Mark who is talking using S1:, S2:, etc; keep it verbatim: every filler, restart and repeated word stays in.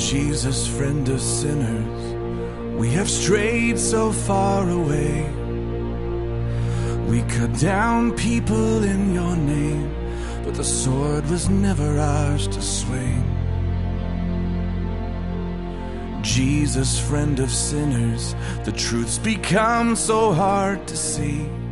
S1: Jesus, friend of sinners, we have strayed so far away. We cut down people in your name, but the sword was never ours to swing. Jesus, friend of sinners, the truth's become so hard to see.